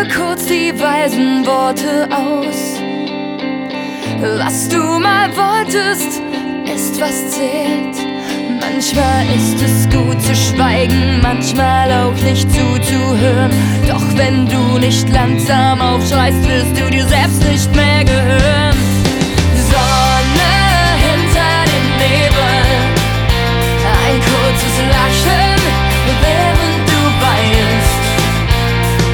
nur kurz die weisen Worte aus. Was du mal wolltest, ist was zählt. Manchmal ist es gut zu schweigen, manchmal auch nicht zuzuhören. Doch wenn du nicht langsam aufschreist, wirst du dir selbst nicht mehr gehören.